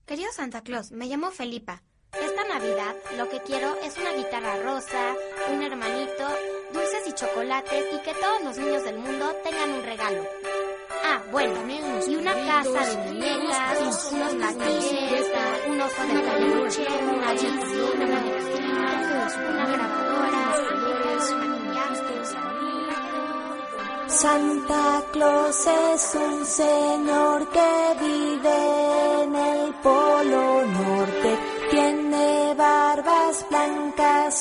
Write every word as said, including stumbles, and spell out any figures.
Querido Santa Claus, me llamo Felipa. Esta Navidad lo que quiero es una guitarra rosa, un hermanito, dulces y chocolates y que todos los niños del mundo tengan un regalo. Ah, bueno, y una casa de muñecas, unos patines, un oso de peluche, una bici, una manecilla, una grabadora, maquillajes. Santa Claus es un señor que vive en el Polo Norte.